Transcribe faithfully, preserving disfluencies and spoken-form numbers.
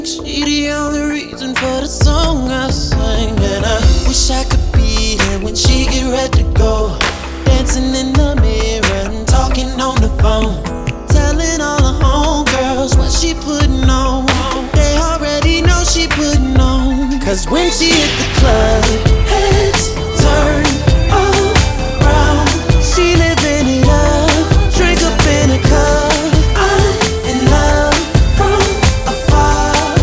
She the only reason for the song I sing, and I wish I could be here when she get ready to go. Dancing in the mirror and talking on the phone, telling all the homegirls what she putting on. They already know she putting on, cause when she hit the club,